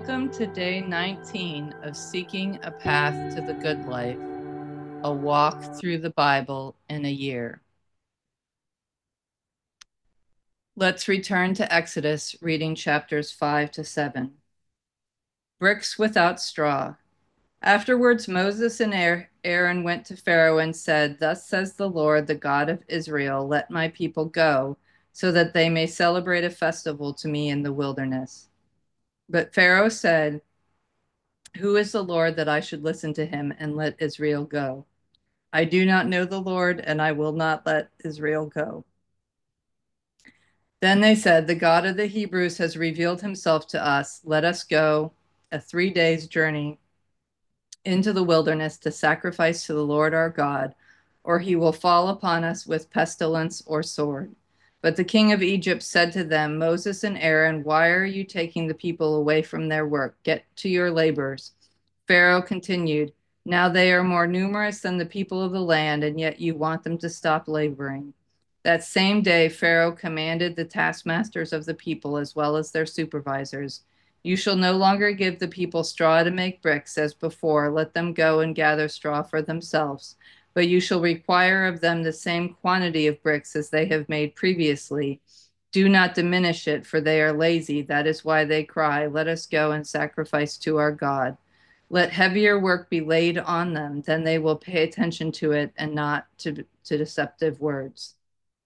Welcome to day 19 of Seeking a Path to the Good Life, a walk through the Bible in a year. Let's return to Exodus, reading chapters 5 to 7. Bricks without straw. Afterwards, Moses and Aaron went to Pharaoh and said, "Thus says the Lord, the God of Israel, let my people go, so that they may celebrate a festival to me in the wilderness." But Pharaoh said, "Who is the Lord that I should listen to him and let Israel go? I do not know the Lord, and I will not let Israel go." Then they said, "The God of the Hebrews has revealed himself to us. Let us go a 3 days' journey into the wilderness to sacrifice to the Lord our God, or he will fall upon us with pestilence or sword." But the king of Egypt said to them, "Moses and Aaron, why are you taking the people away from their work? Get to your labors." Pharaoh continued, "Now they are more numerous than the people of the land, and yet you want them to stop laboring." That same day, Pharaoh commanded the taskmasters of the people as well as their supervisors, "You shall no longer give the people straw to make bricks as before. Let them go and gather straw for themselves. But you shall require of them the same quantity of bricks as they have made previously. Do not diminish it, for they are lazy. That is why they cry, 'Let us go and sacrifice to our God.' Let heavier work be laid on them, then they will pay attention to it and not to deceptive words."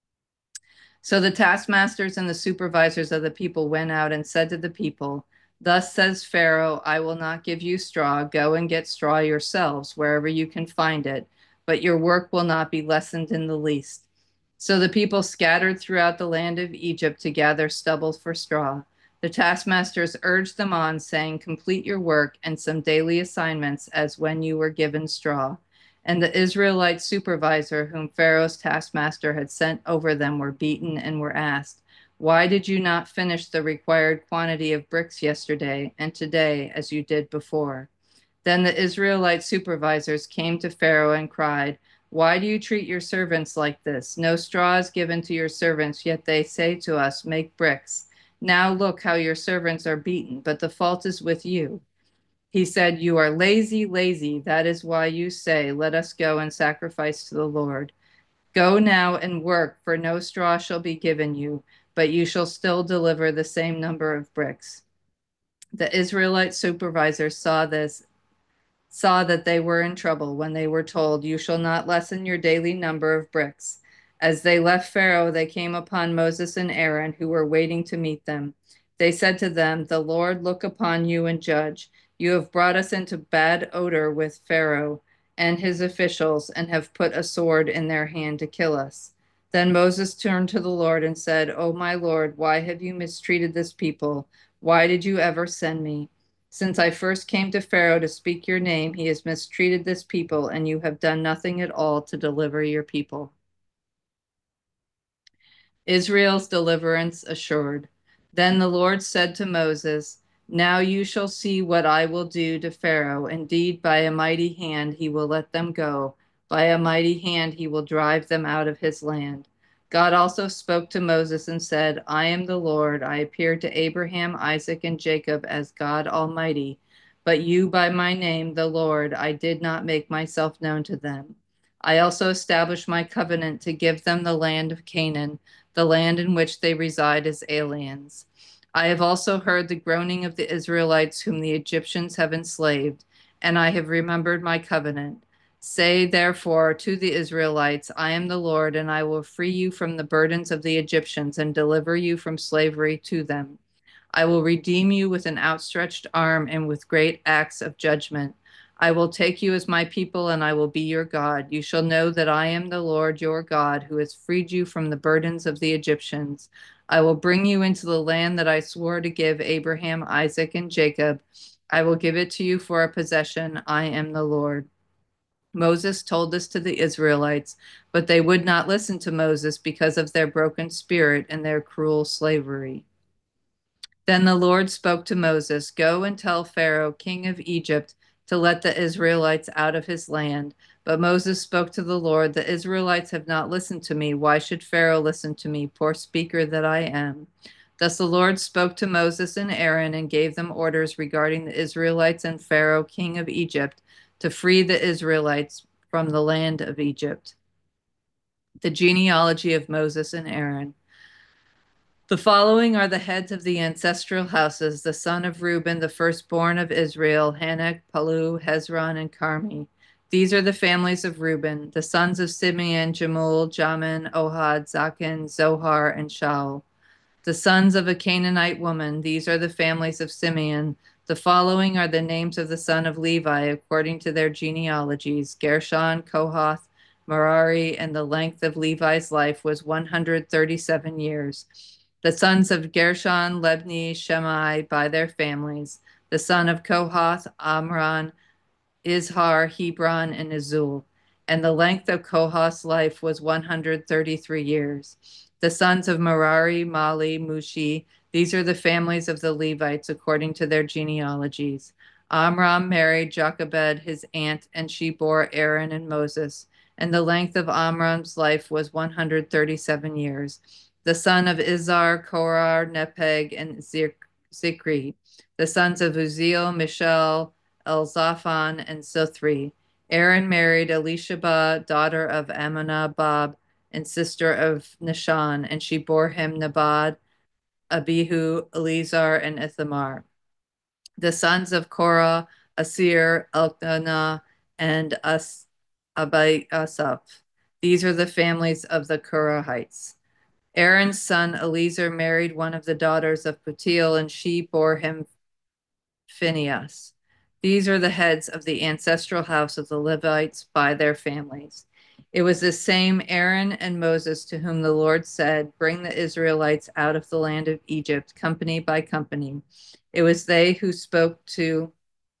So the taskmasters and the supervisors of the people went out and said to the people, "Thus says Pharaoh, I will not give you straw. Go and get straw yourselves wherever you can find it, but your work will not be lessened in the least." So the people scattered throughout the land of Egypt to gather stubble for straw. The taskmasters urged them on, saying, "Complete your work and some daily assignments as when you were given straw." And the Israelite supervisor whom Pharaoh's taskmaster had sent over them were beaten and were asked, "Why did you not finish the required quantity of bricks yesterday and today as you did before?" Then the Israelite supervisors came to Pharaoh and cried, "Why do you treat your servants like this? No straw is given to your servants, yet they say to us, 'Make bricks.' Now look how your servants are beaten, but the fault is with you." He said, "You are lazy, lazy. That is why you say, 'Let us go and sacrifice to the Lord.' Go now and work, for no straw shall be given you, but you shall still deliver the same number of bricks." The Israelite supervisors saw that they were in trouble when they were told, "You shall not lessen your daily number of bricks." As they left Pharaoh, they came upon Moses and Aaron, who were waiting to meet them. They said to them, "The Lord look upon you and judge. You have brought us into bad odor with Pharaoh and his officials and have put a sword in their hand to kill us." Then Moses turned to the Lord and said, "O my Lord, why have you mistreated this people? Why did you ever send me? Since I first came to Pharaoh to speak your name, he has mistreated this people, and you have done nothing at all to deliver your people." Israel's deliverance assured. Then the Lord said to Moses, "Now you shall see what I will do to Pharaoh. Indeed, by a mighty hand he will let them go. By a mighty hand he will drive them out of his land." God also spoke to Moses and said, "I am the Lord. I appeared to Abraham, Isaac, and Jacob as God Almighty. But you by my name, the Lord, I did not make myself known to them. I also established my covenant to give them the land of Canaan, the land in which they reside as aliens. I have also heard the groaning of the Israelites whom the Egyptians have enslaved, and I have remembered my covenant. Say therefore to the Israelites, 'I am the Lord, and I will free you from the burdens of the Egyptians and deliver you from slavery to them. I will redeem you with an outstretched arm and with great acts of judgment. I will take you as my people, and I will be your God. You shall know that I am the Lord your God, who has freed you from the burdens of the Egyptians. I will bring you into the land that I swore to give Abraham, Isaac, and Jacob. I will give it to you for a possession. I am the Lord." Moses told this to the Israelites, but they would not listen to Moses because of their broken spirit and their cruel slavery. Then the Lord spoke to Moses, "Go and tell Pharaoh, king of Egypt, to let the Israelites out of his land." But Moses spoke to the Lord, "The Israelites have not listened to me. Why should Pharaoh listen to me, poor speaker that I am?" Thus the Lord spoke to Moses and Aaron and gave them orders regarding the Israelites and Pharaoh, king of Egypt, to free the Israelites from the land of Egypt. The genealogy of Moses and Aaron. The following are the heads of the ancestral houses: the son of Reuben, the firstborn of Israel, Hanok, Palu, Hezron, and Carmi. These are the families of Reuben. The sons of Simeon, Jamul, Jamin, Ohad, Zachin, Zohar, and Shaul. The sons of a Canaanite woman. These are the families of Simeon. The following are the names of the son of Levi according to their genealogies: Gershon, Kohath, Merari, and the length of Levi's life was 137 years. The sons of Gershon, Lebni, Shemai by their families. The son of Kohath, Amram, Izhar, Hebron, and Azul. And the length of Kohath's life was 133 years. The sons of Merari, Mali, Mushi. These are the families of the Levites according to their genealogies. Amram married Jochebed, his aunt, and she bore Aaron and Moses. And the length of Amram's life was 137 years. The son of Izhar, Korah, Nepeg, and Zikri. The sons of Uziel, Mishael, Elzaphan, and Sothri. Aaron married Elisheba, daughter of Amminadab and sister of Nahshon, and she bore him Nabad, Abihu, Eleazar, and Ithamar. The sons of Korah, Asir, Elkanah, and Abiasaph. These are the families of the Korahites. Aaron's son Eleazar married one of the daughters of Putiel, and she bore him Phinehas. These are the heads of the ancestral house of the Levites by their families. It was the same Aaron and Moses to whom the Lord said, "Bring the Israelites out of the land of Egypt, company by company." It was they who spoke to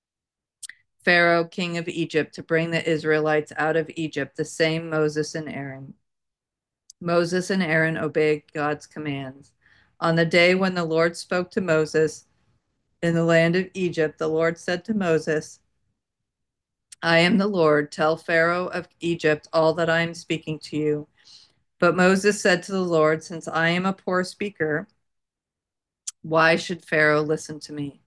Pharaoh, king of Egypt, to bring the Israelites out of Egypt, the same Moses and Aaron. Moses and Aaron obeyed God's commands. On the day when the Lord spoke to Moses in the land of Egypt, the Lord said to Moses, "I am the Lord. Tell Pharaoh of Egypt all that I am speaking to you." But Moses said to the Lord, "Since I am a poor speaker, why should Pharaoh listen to me?"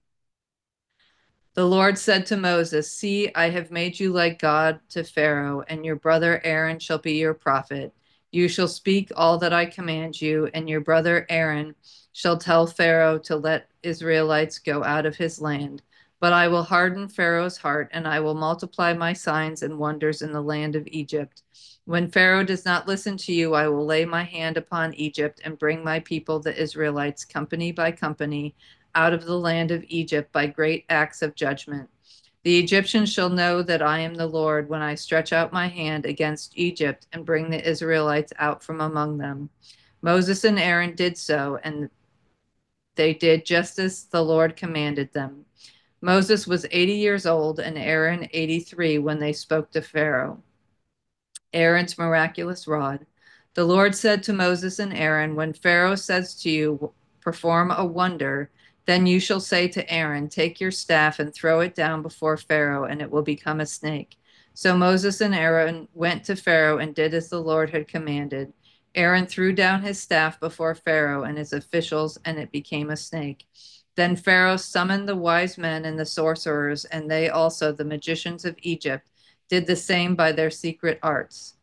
The Lord said to Moses, "See, I have made you like God to Pharaoh, and your brother Aaron shall be your prophet. You shall speak all that I command you, and your brother Aaron shall tell Pharaoh to let Israelites go out of his land. But I will harden Pharaoh's heart, and I will multiply my signs and wonders in the land of Egypt. When Pharaoh does not listen to you, I will lay my hand upon Egypt and bring my people, the Israelites, company by company, out of the land of Egypt by great acts of judgment. The Egyptians shall know that I am the Lord when I stretch out my hand against Egypt and bring the Israelites out from among them." Moses and Aaron did so, and they did just as the Lord commanded them. Moses was 80 years old and Aaron 83 when they spoke to Pharaoh. Aaron's miraculous rod. The Lord said to Moses and Aaron, "When Pharaoh says to you, 'Perform a wonder,' then you shall say to Aaron, 'Take your staff and throw it down before Pharaoh, and it will become a snake.'" So Moses and Aaron went to Pharaoh and did as the Lord had commanded. Aaron threw down his staff before Pharaoh and his officials, and it became a snake. Then Pharaoh summoned the wise men and the sorcerers, and they also, the magicians of Egypt, did the same by their secret arts.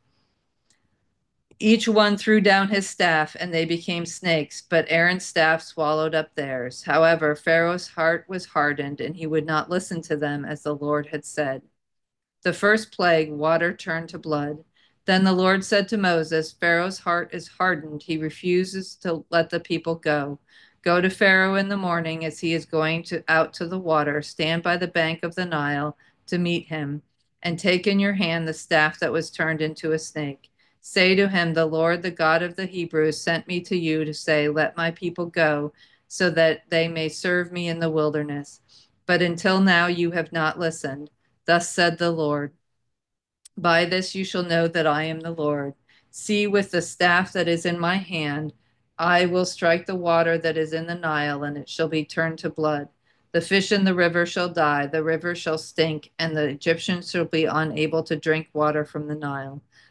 Each one threw down his staff, and they became snakes, but Aaron's staff swallowed up theirs. However, Pharaoh's heart was hardened, and he would not listen to them as the Lord had said. The first plague, water turned to blood. Then the Lord said to Moses, "Pharaoh's heart is hardened. He refuses to let the people go. Go to Pharaoh in the morning as he is going out to the water. Stand by the bank of the Nile to meet him, and take in your hand the staff that was turned into a snake. Say to him, 'The Lord, the God of the Hebrews, sent me to you to say, let my people go, so that they may serve me in the wilderness. But until now you have not listened. Thus said the Lord, by this you shall know that I am the Lord. See, with the staff that is in my hand, I will strike the water that is in the Nile, and it shall be turned to blood. The fish in the river shall die, the river shall stink, and the Egyptians shall be unable to drink water from the Nile.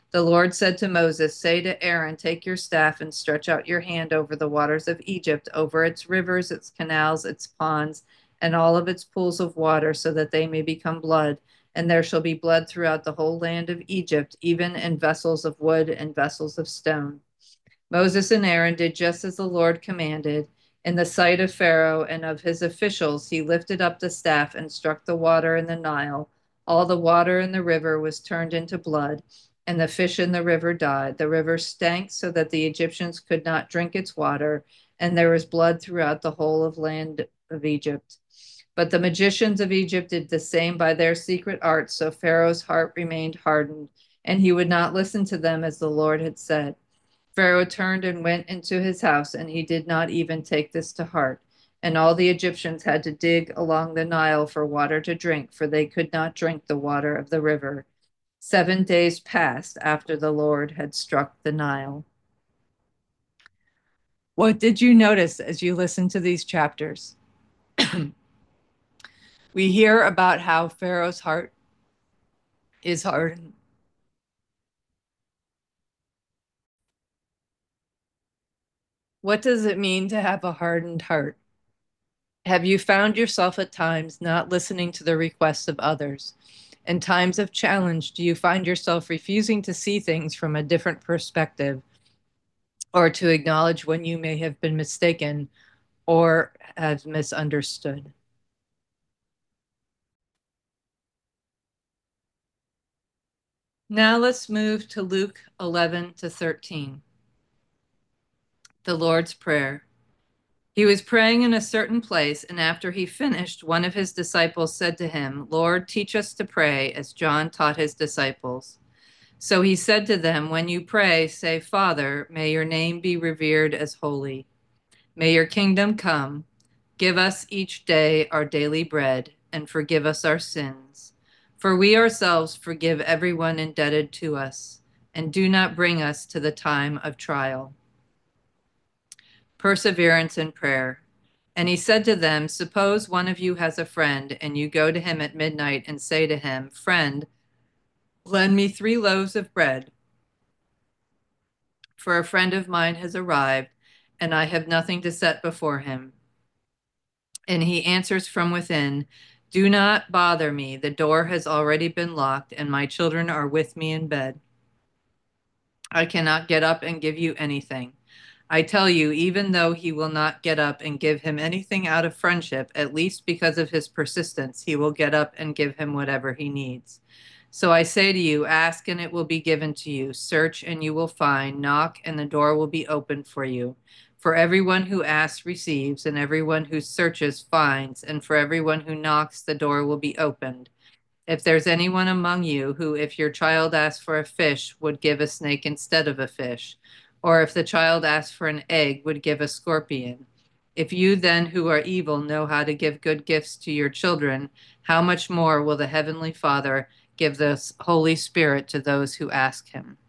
The Lord said to Moses, "Say to Aaron, take your staff and stretch out your hand over the waters of Egypt, over its rivers, its canals, its ponds, and all of its pools of water, so that they may become blood. And there shall be blood throughout the whole land of Egypt, even in vessels of wood and vessels of stone." Moses and Aaron did just as the Lord commanded. In the sight of Pharaoh and of his officials, he lifted up the staff and struck the water in the Nile. All the water in the river was turned into blood, and the fish in the river died. The river stank so that the Egyptians could not drink its water, and there was blood throughout the whole of land of Egypt. But the magicians of Egypt did the same by their secret arts, so Pharaoh's heart remained hardened, and he would not listen to them as the Lord had said. Pharaoh turned and went into his house, and he did not even take this to heart. And all the Egyptians had to dig along the Nile for water to drink, for they could not drink the water of the river. 7 days passed after the Lord had struck the Nile. What did you notice as you listened to these chapters? We hear about how Pharaoh's heart is hardened. What does it mean to have a hardened heart? Have you found yourself at times not listening to the requests of others? In times of challenge, do you find yourself refusing to see things from a different perspective or to acknowledge when you may have been mistaken or have misunderstood? Now let's move to Luke 11 to 13, the Lord's Prayer. He was praying in a certain place, and after he finished, one of his disciples said to him, "Lord, teach us to pray as John taught his disciples." So he said to them, "When you pray, say, 'Father, may your name be revered as holy. May your kingdom come. Give us each day our daily bread, and forgive us our sins. For we ourselves forgive everyone indebted to us, and do not bring us to the time of trial." Perseverance in prayer. And he said to them, "Suppose one of you has a friend, and you go to him at midnight and say to him, 'Friend, lend me 3 loaves of bread, for a friend of mine has arrived, and I have nothing to set before him.' And he answers from within, 'Do not bother me. The door has already been locked, and my children are with me in bed. I cannot get up and give you anything.' I tell you, even though he will not get up and give him anything out of friendship, at least because of his persistence, he will get up and give him whatever he needs. So I say to you, ask and it will be given to you. Search and you will find. Knock and the door will be opened for you. For everyone who asks receives, and everyone who searches finds, and for everyone who knocks, the door will be opened. If there's anyone among you who, if your child asks for a fish, would give a snake instead of a fish, or if the child asked for an egg, would give a scorpion. If you then, who are evil, know how to give good gifts to your children, how much more will the Heavenly Father give the Holy Spirit to those who ask him?"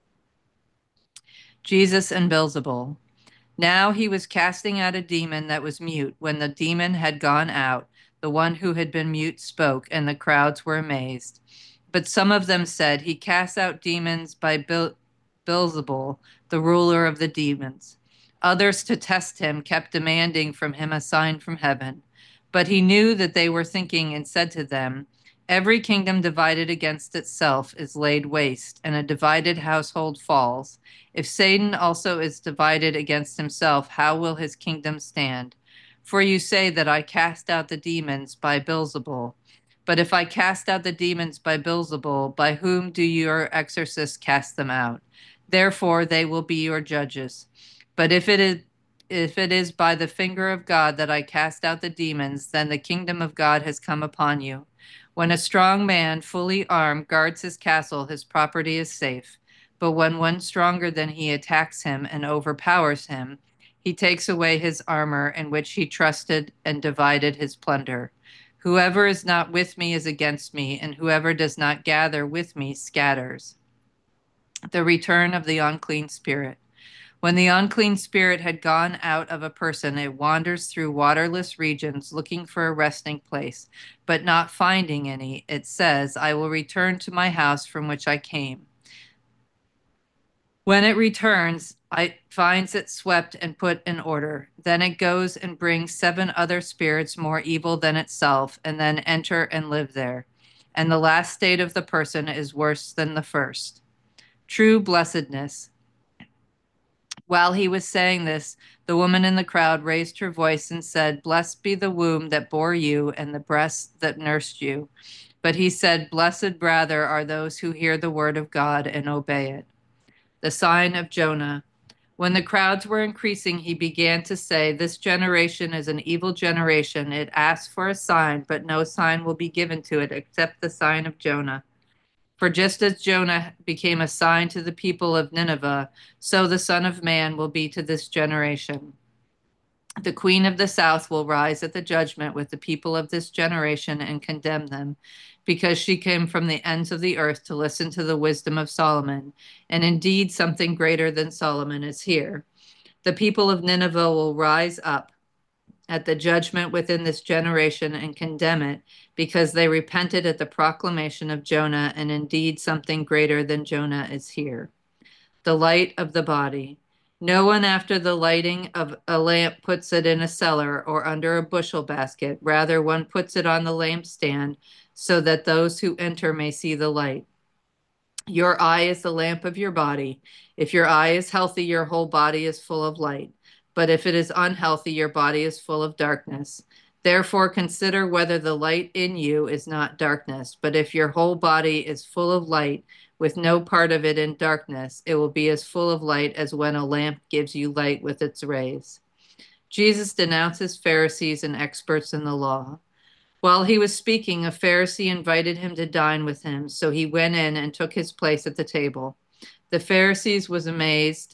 Jesus and Beelzebul. Now he was casting out a demon that was mute. When the demon had gone out, the one who had been mute spoke, and the crowds were amazed. But some of them said, "He casts out demons by Beelzebul, the ruler of the demons." Others, to test him, kept demanding from him a sign from heaven. But he knew that they were thinking and said to them, "Every kingdom divided against itself is laid waste, and a divided household falls. If Satan also is divided against himself, how will his kingdom stand? For you say that I cast out the demons by Beelzebul. But if I cast out the demons by Beelzebul, by whom do your exorcists cast them out? Therefore they will be your judges. But if it is by the finger of God that I cast out the demons, then the kingdom of God has come upon you. When a strong man, fully armed, guards his castle, his property is safe. But when one stronger than he attacks him and overpowers him, he takes away his armor in which he trusted and divided his plunder. Whoever is not with me is against me, and whoever does not gather with me scatters. The return of the unclean spirit. When the unclean spirit had gone out of a person, it wanders through waterless regions looking for a resting place, but not finding any. It says, "I will return to my house from which I came." When it returns, it finds it swept and put in order. Then it goes and brings 7 other spirits more evil than itself, and then enter and live there. And the last state of the person is worse than the first. True blessedness. While he was saying this, the woman in the crowd raised her voice and said, "Blessed be the womb that bore you and the breast that nursed you." But he said, "Blessed rather are those who hear the word of God and obey it." The sign of Jonah. When the crowds were increasing, he began to say, "This generation is an evil generation. It asks for a sign, but no sign will be given to it except the sign of Jonah. For just as Jonah became a sign to the people of Nineveh, so the Son of Man will be to this generation. The queen of the south will rise at the judgment with the people of this generation and condemn them, because she came from the ends of the earth to listen to the wisdom of Solomon. And indeed, something greater than Solomon is here. The people of Nineveh will rise up at the judgment within this generation and condemn it, because they repented at the proclamation of Jonah, and indeed something greater than Jonah is here. The light of the body. No one after the lighting of a lamp puts it in a cellar or under a bushel basket. Rather, one puts it on the lampstand so that those who enter may see the light. Your eye is the lamp of your body. If your eye is healthy, your whole body is full of light. But if it is unhealthy, your body is full of darkness. Therefore, consider whether the light in you is not darkness. But if your whole body is full of light, with no part of it in darkness, it will be as full of light as when a lamp gives you light with its rays. Jesus denounces Pharisees and experts in the law. While he was speaking, a Pharisee invited him to dine with him, so he went in and took his place at the table. The Pharisees was amazed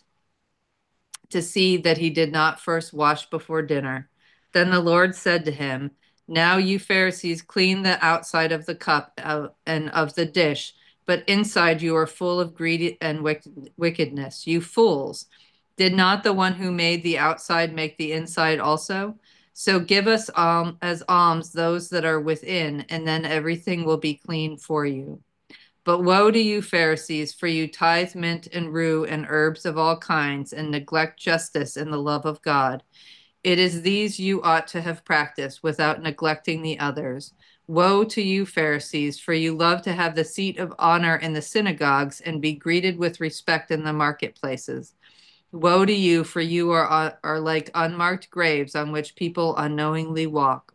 to see that he did not first wash before dinner. Then the Lord said to him, "Now you Pharisees clean the outside of the cup and of the dish, but inside you are full of greed and wickedness. You fools! Did not the one who made the outside make the inside also? So give us as alms those that are within, and then everything will be clean for you. But woe to you, Pharisees, for you tithe mint and rue and herbs of all kinds, and neglect justice and the love of God. It is these you ought to have practiced without neglecting the others. Woe to you, Pharisees, for you love to have the seat of honor in the synagogues and be greeted with respect in the marketplaces. Woe to you, for you are like unmarked graves on which people unknowingly walk."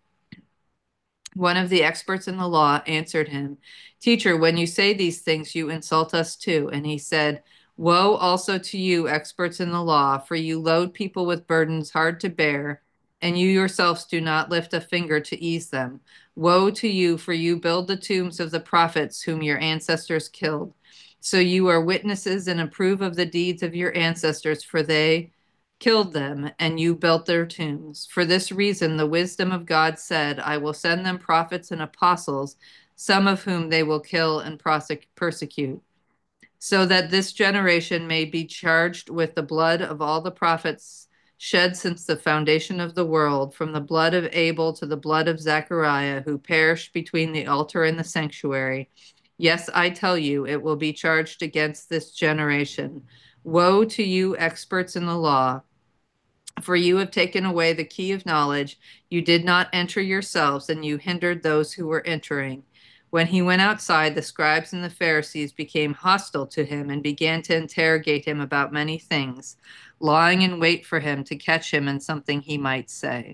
One of the experts in the law answered him, "Teacher, when you say these things, you insult us too." And he said, "Woe also to you, experts in the law, for you load people with burdens hard to bear, and you yourselves do not lift a finger to ease them. Woe to you, for you build the tombs of the prophets whom your ancestors killed. So you are witnesses and approve of the deeds of your ancestors, for they killed them, and you built their tombs. For this reason, the wisdom of God said, I will send them prophets and apostles, some of whom they will kill and persecute, so that this generation may be charged with the blood of all the prophets shed since the foundation of the world, from the blood of Abel to the blood of Zechariah, who perished between the altar and the sanctuary. Yes, I tell you, it will be charged against this generation. Woe to you, experts in the law! For you have taken away the key of knowledge. You did not enter yourselves, and you hindered those who were entering. When he went outside, the scribes and the Pharisees became hostile to him and began to interrogate him about many things, lying in wait for him to catch him in something he might say.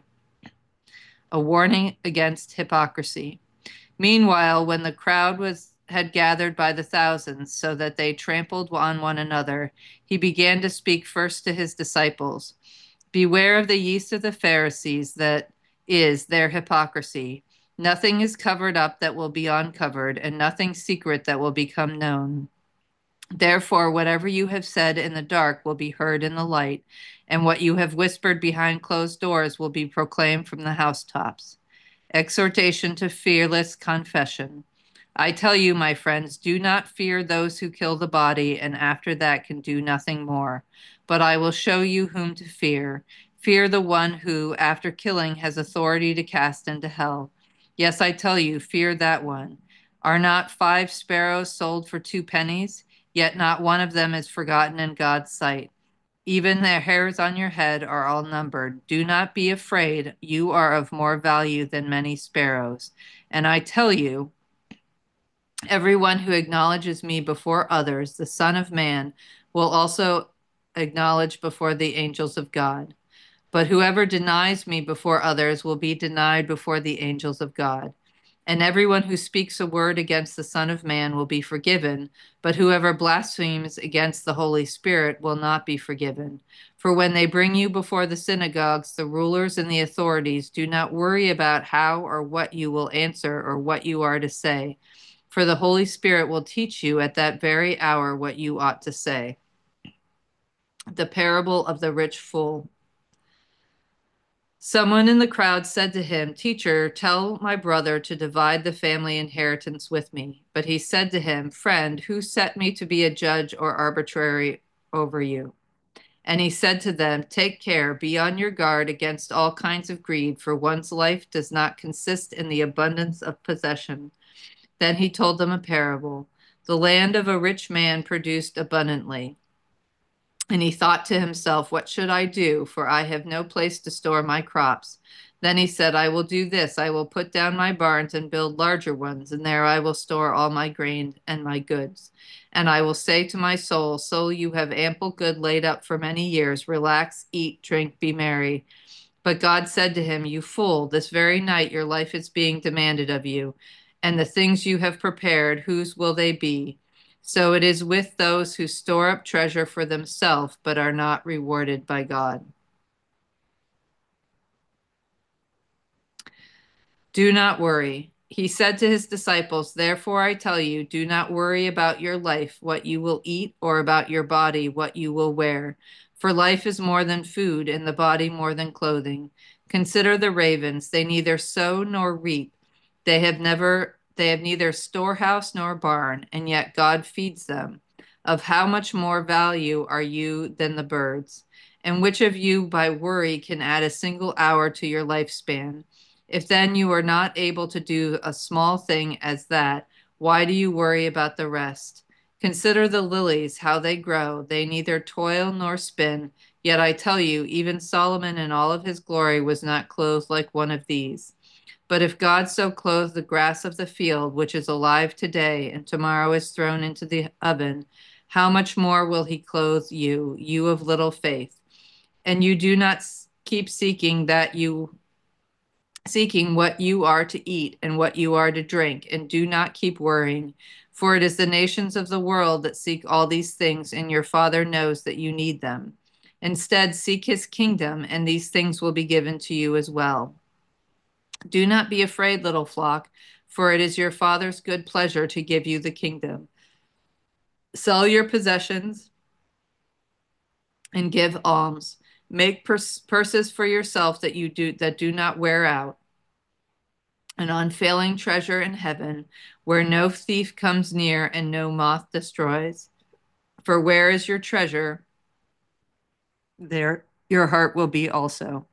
A warning against hypocrisy. Meanwhile, when the crowd had gathered by the thousands, so that they trampled on one another, he began to speak first to his disciples. Beware of the yeast of the Pharisees, that is their hypocrisy. Nothing is covered up that will be uncovered, and nothing secret that will become known. Therefore, whatever you have said in the dark will be heard in the light, and what you have whispered behind closed doors will be proclaimed from the housetops. Exhortation to fearless confession. I tell you, my friends, do not fear those who kill the body and after that can do nothing more. But I will show you whom to fear. Fear the one who, after killing, has authority to cast into hell. Yes, I tell you, fear that one. Are not 5 sparrows sold for 2 pennies? yet not one of them is forgotten in God's sight. Even the hairs on your head are all numbered. Do not be afraid. You are of more value than many sparrows. And I tell you, everyone who acknowledges me before others, the Son of Man, will also acknowledge before the angels of God. But whoever denies me before others will be denied before the angels of God. And everyone who speaks a word against the Son of Man will be forgiven, but whoever blasphemes against the Holy Spirit will not be forgiven. For when they bring you before the synagogues, the rulers and the authorities, do not worry about how or what you will answer or what you are to say, for the Holy Spirit will teach you at that very hour what you ought to say. The parable of the rich fool. Someone in the crowd said to him, Teacher, tell my brother to divide the family inheritance with me. But he said to him, Friend, who set me to be a judge or arbitrary over you? And he said to them, Take care, be on your guard against all kinds of greed, for one's life does not consist in the abundance of possession. Then he told them a parable. The land of a rich man produced abundantly. And he thought to himself, What should I do? For I have no place to store my crops. Then he said, I will do this. I will put down my barns and build larger ones, and there I will store all my grain and my goods. And I will say to my soul, Soul, you have ample good laid up for many years. Relax, eat, drink, be merry. But God said to him, You fool, this very night your life is being demanded of you. And the things you have prepared, whose will they be? So it is with those who store up treasure for themselves, but are not rewarded by God. Do not worry. He said to his disciples, Therefore I tell you, do not worry about your life, what you will eat, or about your body, what you will wear. For life is more than food, and the body more than clothing. Consider the ravens. They neither sow nor reap. They have neither storehouse nor barn, and yet God feeds them. Of how much more value are you than the birds? And which of you by worry can add a single hour to your lifespan? If then you are not able to do a small thing as that, why do you worry about the rest? Consider the lilies, how they grow. They neither toil nor spin. Yet I tell you, even Solomon in all of his glory was not clothed like one of these. But if God so clothed the grass of the field, which is alive today and tomorrow is thrown into the oven, how much more will he clothe you, you of little faith? And you do not keep seeking what you are to eat and what you are to drink, and do not keep worrying. For it is the nations of the world that seek all these things, and your Father knows that you need them. Instead, seek his kingdom, and these things will be given to you as well. Do not be afraid, little flock, for it is your Father's good pleasure to give you the kingdom. Sell your possessions and give alms. Make purses for yourself that do not wear out, an unfailing treasure in heaven, where no thief comes near and no moth destroys. For where is your treasure, there your heart will be also.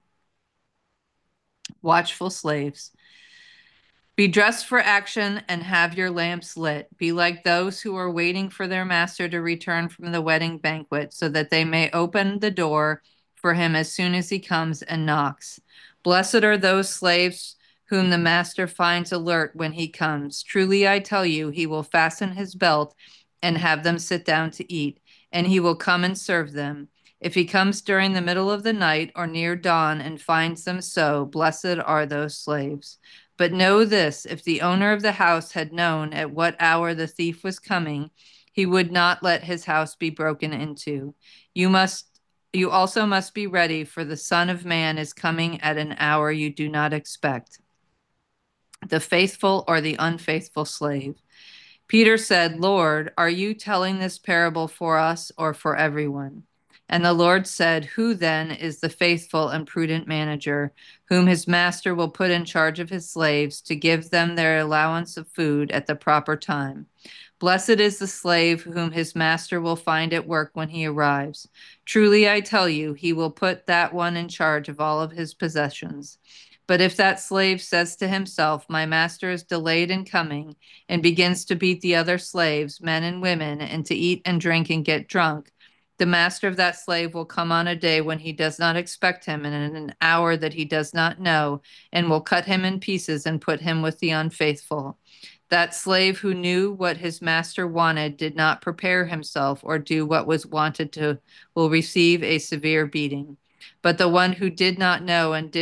Watchful slaves. Be dressed for action and have your lamps lit. Be like those who are waiting for their master to return from the wedding banquet, so that they may open the door for him as soon as he comes and knocks. Blessed are those slaves whom the master finds alert when he comes. Truly I tell you, he will fasten his belt and have them sit down to eat, and he will come and serve them. If he comes during the middle of the night or near dawn and finds them so, blessed are those slaves. But know this, if the owner of the house had known at what hour the thief was coming, he would not let his house be broken into. You also must be ready, for the Son of Man is coming at an hour you do not expect. The faithful or the unfaithful slave. Peter said, Lord, are you telling this parable for us or for everyone? And the Lord said, Who then is the faithful and prudent manager, whom his master will put in charge of his slaves to give them their allowance of food at the proper time? Blessed is the slave whom his master will find at work when he arrives. Truly I tell you, he will put that one in charge of all of his possessions. But if that slave says to himself, my master is delayed in coming, and begins to beat the other slaves, men and women, and to eat and drink and get drunk, the master of that slave will come on a day when he does not expect him, and in an hour that he does not know, and will cut him in pieces and put him with the unfaithful. That slave who knew what his master wanted did not prepare himself or do what was wanted to will receive a severe beating. But the one who did not know and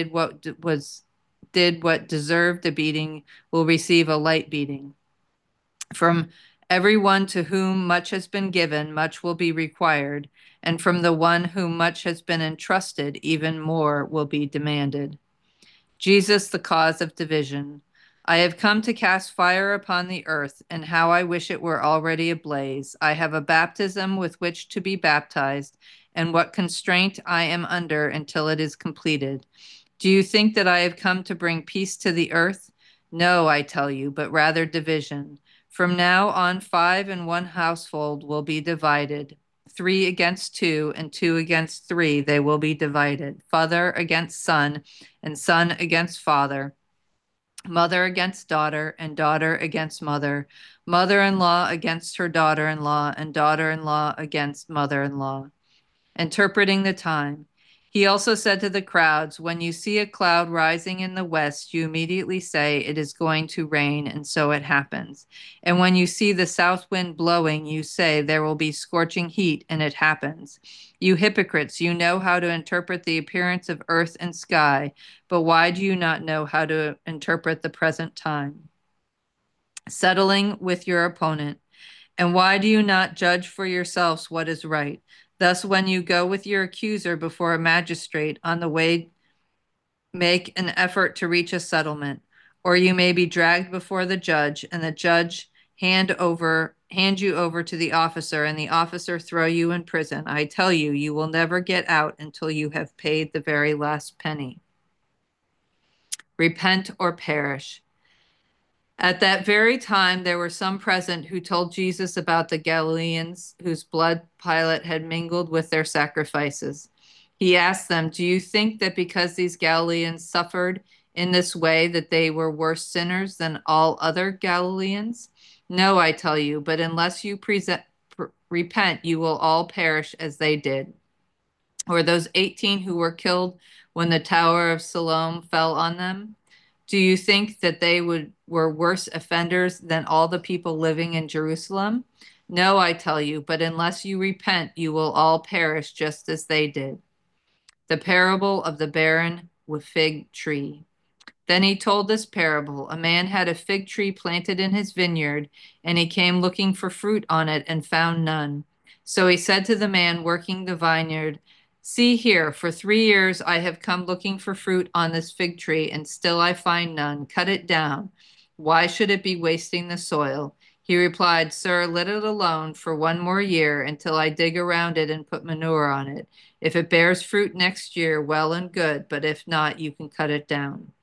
did what deserved the beating will receive a light beating. From everyone to whom much has been given, much will be required, and from the one whom much has been entrusted, even more will be demanded. Jesus, the cause of division. I have come to cast fire upon the earth, and how I wish it were already ablaze. I have a baptism with which to be baptized, and what constraint I am under until it is completed. Do you think that I have come to bring peace to the earth? No, I tell you, but rather division. From now on, 5 in one household will be divided. 3 against 2, and 2 against 3, they will be divided. Father against son, and son against father. Mother against daughter, and daughter against mother. Mother-in-law against her daughter-in-law, and daughter-in-law against mother-in-law. Interpreting the time. He also said to the crowds, when you see a cloud rising in the west, you immediately say it is going to rain, and so it happens. And when you see the south wind blowing, you say there will be scorching heat, and it happens. You hypocrites, you know how to interpret the appearance of earth and sky, but why do you not know how to interpret the present time? Settling with your opponent. And why do you not judge for yourselves what is right? Thus, when you go with your accuser before a magistrate on the way, make an effort to reach a settlement, or you may be dragged before the judge, and the judge hand you over to the officer, and the officer throw you in prison. I tell you, you will never get out until you have paid the very last penny. Repent or perish. At that very time, there were some present who told Jesus about the Galileans whose blood Pilate had mingled with their sacrifices. He asked them, do you think that because these Galileans suffered in this way that they were worse sinners than all other Galileans? No, I tell you, but unless you repent, you will all perish as they did. Or those 18 who were killed when the Tower of Siloam fell on them? Do you think that they were worse offenders than all the people living in Jerusalem? No, I tell you, but unless you repent, you will all perish just as they did. The parable of the barren fig tree. Then he told this parable. A man had a fig tree planted in his vineyard, and he came looking for fruit on it and found none. So he said to the man working the vineyard, see here, for 3 years I have come looking for fruit on this fig tree, and still I find none. Cut it down. Why should it be wasting the soil? He replied, sir, let it alone for 1 more year until I dig around it and put manure on it. If it bears fruit next year, well and good, but if not, you can cut it down.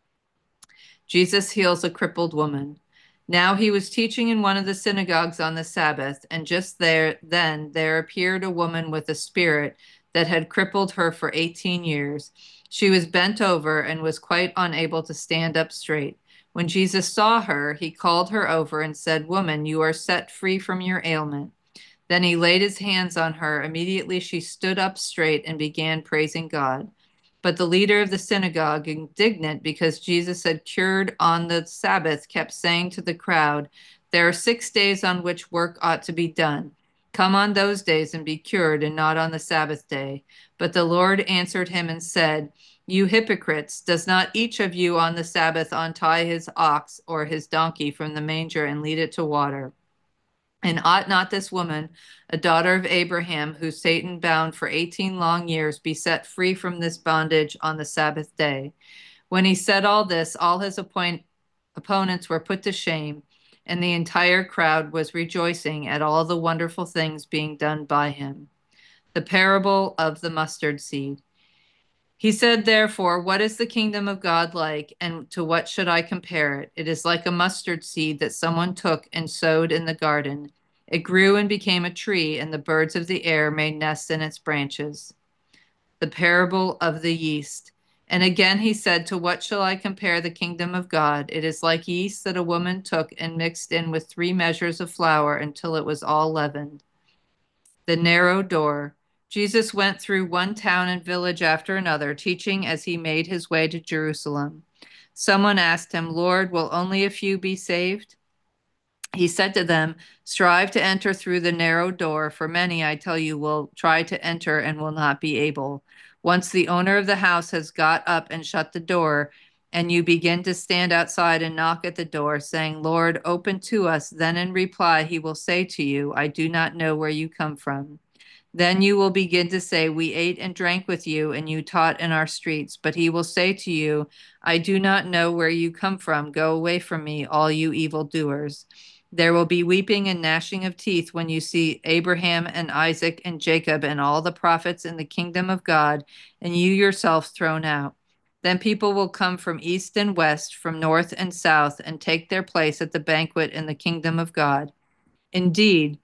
Jesus heals a crippled woman. Now he was teaching in one of the synagogues on the Sabbath, and just then there appeared a woman with a spirit that had crippled her for 18 years. She was bent over and was quite unable to stand up straight. When Jesus saw her, he called her over and said, woman, you are set free from your ailment. Then he laid his hands on her. Immediately she stood up straight and began praising God. But the leader of the synagogue, indignant because Jesus had cured on the Sabbath, kept saying to the crowd, there are 6 days on which work ought to be done. Come on those days and be cured, and not on the Sabbath day. But the Lord answered him and said, you hypocrites, does not each of you on the Sabbath untie his ox or his donkey from the manger and lead it to water? And ought not this woman, a daughter of Abraham, who Satan bound for 18 long years, be set free from this bondage on the Sabbath day? When he said all this, all his opponents were put to shame, and the entire crowd was rejoicing at all the wonderful things being done by him. The parable of the mustard seed. He said, therefore, what is the kingdom of God like, and to what should I compare it? It is like a mustard seed that someone took and sowed in the garden. It grew and became a tree, and the birds of the air made nests in its branches. The parable of the yeast. And again he said, to what shall I compare the kingdom of God? It is like yeast that a woman took and mixed in with 3 measures of flour until it was all leavened. The narrow door. Jesus went through one town and village after another, teaching as he made his way to Jerusalem. Someone asked him, Lord, will only a few be saved? He said to them, strive to enter through the narrow door, for many, I tell you, will try to enter and will not be able. Once the owner of the house has got up and shut the door, and you begin to stand outside and knock at the door, saying, Lord, open to us, then in reply he will say to you, I do not know where you come from. Then you will begin to say, we ate and drank with you, and you taught in our streets. But he will say to you, I do not know where you come from. Go away from me, all you evildoers. There will be weeping and gnashing of teeth when you see Abraham and Isaac and Jacob and all the prophets in the kingdom of God, and you yourself thrown out. Then people will come from east and west, from north and south, and take their place at the banquet in the kingdom of God. Indeed,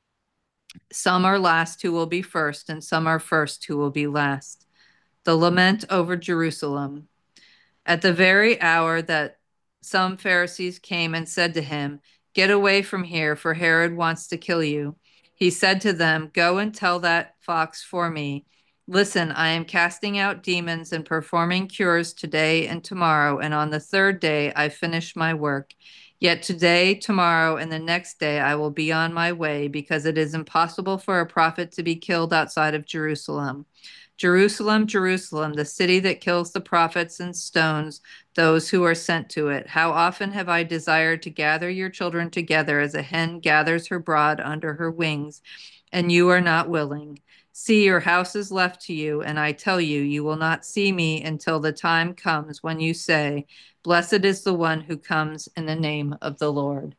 some are last who will be first, and some are first who will be last. The lament over Jerusalem. At the very hour that some Pharisees came and said to him, get away from here, for Herod wants to kill you. He said to them, go and tell that fox for me. Listen, I am casting out demons and performing cures today and tomorrow, and on the third day I finish my work. Yet today, tomorrow, and the next day I will be on my way, because it is impossible for a prophet to be killed outside of Jerusalem. Jerusalem, Jerusalem, the city that kills the prophets and stones those who are sent to it. How often have I desired to gather your children together as a hen gathers her brood under her wings, and you are not willing. See, your house is left to you, and I tell you, you will not see me until the time comes when you say, blessed is the one who comes in the name of the Lord.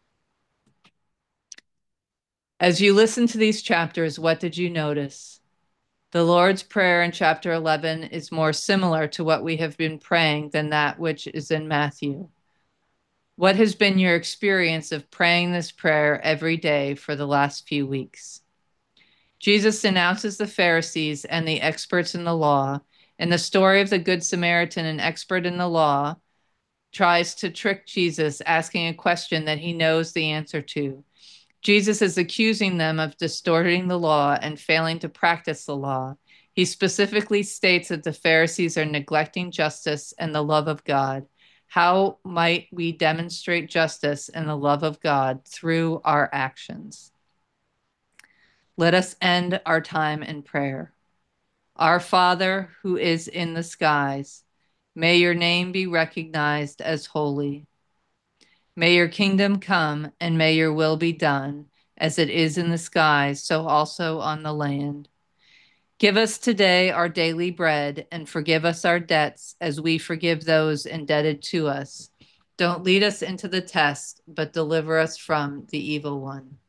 As you listen to these chapters, what did you notice? The Lord's Prayer in chapter 11 is more similar to what we have been praying than that which is in Matthew. What has been your experience of praying this prayer every day for the last few weeks? Jesus denounces the Pharisees and the experts in the law. And the story of the Good Samaritan, an expert in the law, tries to trick Jesus, asking a question that he knows the answer to. Jesus is accusing them of distorting the law and failing to practice the law. He specifically states that the Pharisees are neglecting justice and the love of God. How might we demonstrate justice and the love of God through our actions? Let us end our time in prayer. Our Father, who is in the skies, may your name be recognized as holy. May your kingdom come, and may your will be done, as it is in the skies, so also on the land. Give us today our daily bread, and forgive us our debts as we forgive those indebted to us. Don't lead us into the test, but deliver us from the evil one.